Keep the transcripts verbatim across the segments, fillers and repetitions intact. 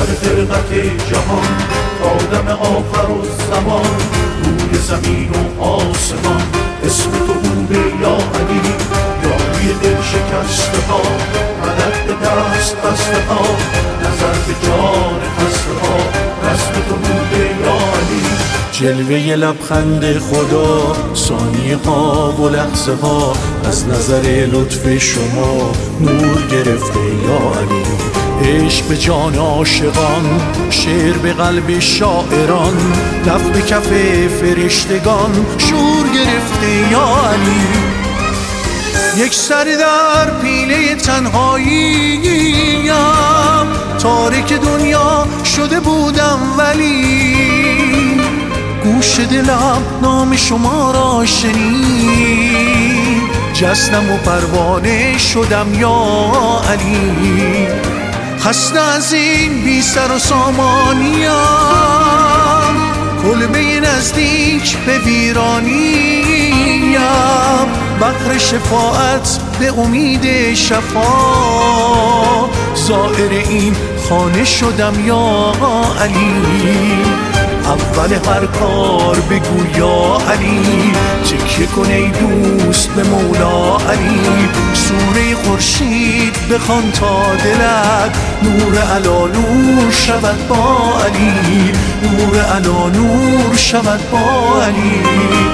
سر خلقت جهان تا دم آخر و زمان، روی زمین و آسمان اسم تو بوده یا علی. یاری دل شکسته ها، مدد به دست بسته ها، نظر به جان خسته ها، رسم تو بوده یا علی. جلوه لبخند خدا، ثانیه ها و لحظه ها، از نظر لطف شما نور گرفته یا علی. عشق به جان عاشقان، شعر به قلب شاعران، لب به کف فرشتگان شور گرفته یا علی. یک سر در پیله تنهاییم، تارک دنیا شده بودم ولی گوش دلم نام شما را شنید، جسنم و پروانه شدم یا علی. خسته از این بی سر و سامانیم، کلبه نزدیک به ویرانیم، بحر شفاعت به امید شفا، زائر این خانه شدم یا علی. اول هر کار بگو یا علی، تکیه کن ای دوست به مولا علی. سوره خورشید بخوان تا دلت نور علا نور شود با علی، نور علا نور شود با علی.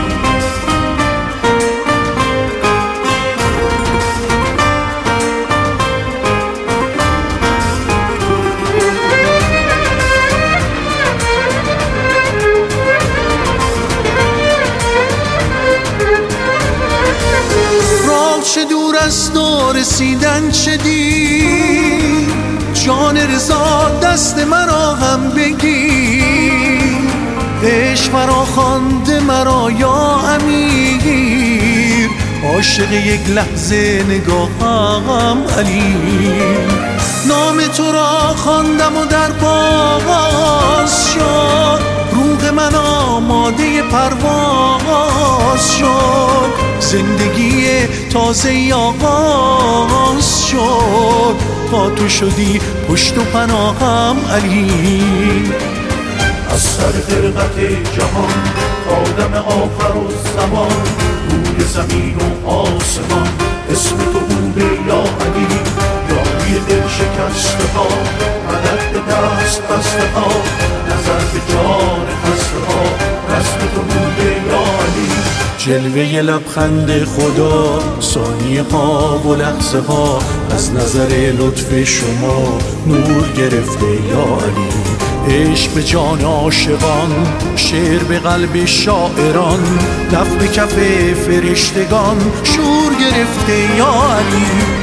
چه دور است و رسیدن چه دیر، جان رضا دست مرا هم بگیر. عشق مرا خوانده مرا یا امیر، عاشق یک لحظه نگاهم علی. نام تو را خواندم و در باز شد، روح من آماده پرواز شد. زندگی تازه آغاز شد، تا تو شدی پشت و پناهم علی. از سر خلقت جهان تا دم آخر و زمان، روی زمین و آسمان اسم تو بوده یا علی. یاری دل شکسته ها، مدد به دست بسته ها، نظر به جان خسته ها، رسم تو بوده یا علی. جلوه لبخند خدا، ثانیه ها و لحظه ها، از نظر لطف شما نور گرفته یا علی. عشق به جان عاشقان، شعر به قلب شاعران، لب به کف فرشتگان شور گرفته یا علی.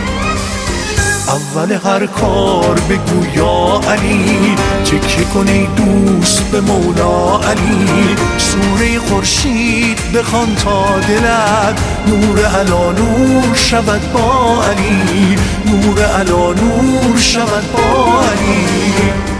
اول هر کار بگو یا علی، تکیه کن ای دوست به مولا علی. سوره خورشید بخوان تا دلت نور علا نور شود با علی، نور علا نور شود با علی.